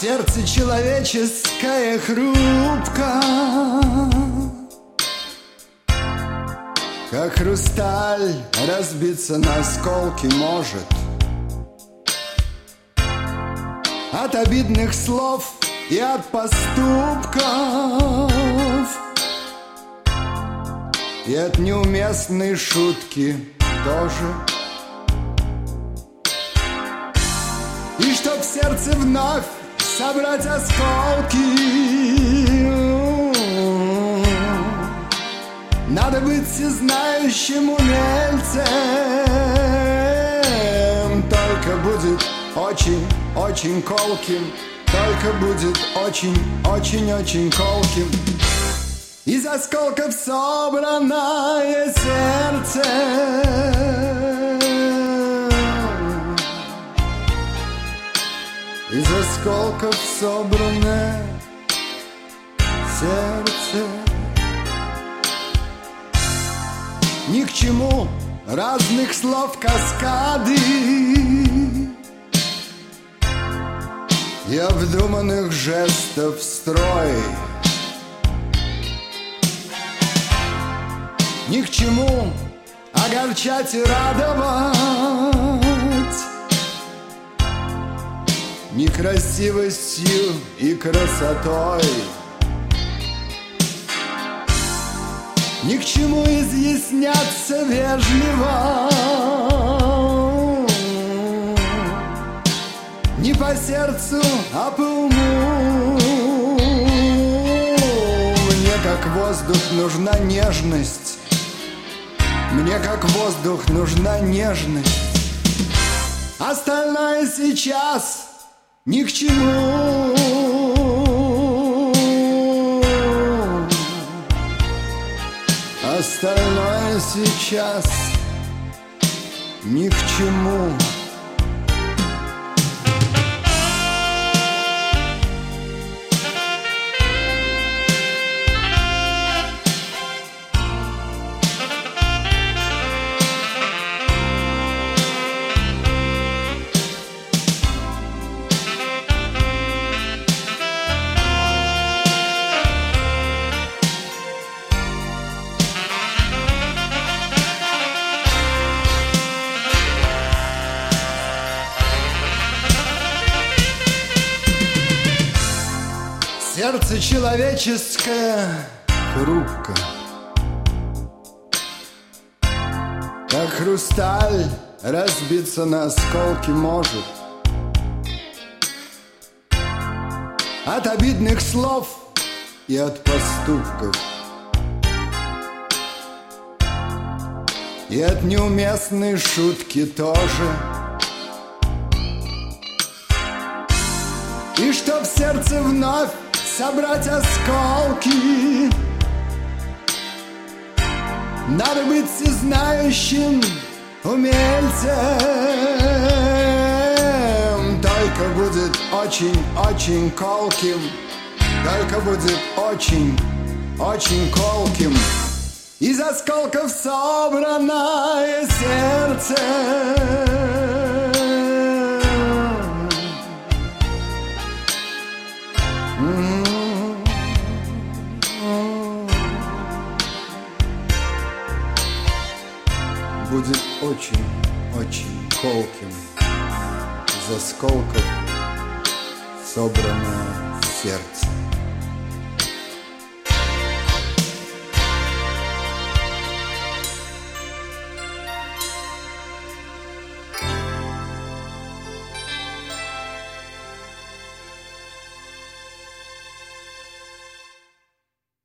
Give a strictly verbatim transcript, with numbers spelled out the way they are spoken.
Сердце человеческое хрупко, как хрусталь разбиться на осколки может. От обидных слов и от поступков, и от неуместной шутки тоже. И чтоб в сердце вновь собрать осколки, надо быть всезнающим умельцем. Только будет очень-очень колким, только будет очень-очень-очень колким. Из осколков собранное сердце, из осколков собранное сердце. Ни к чему разных слов каскады и обдуманных жестов строй. Ни к чему огорчать и радовать ни красивостью и красотой. Ни к чему изъясняться вежливо не по сердцу, а по уму. Мне как воздух нужна нежность, мне как воздух нужна нежность. Остальное сейчас ни к чему. Остальное сейчас ни к чему. Сердце человеческое хрупко, как хрусталь разбиться на осколки может. От обидных слов и от поступков, и от неуместной шутки тоже. И чтоб в сердце вновь собрать осколки, надо быть всезнающим умельцем. Только будет очень-очень колким, только будет очень-очень колким. Из осколков собранное сердце. Будет очень-очень колким, из осколков собранное сердце.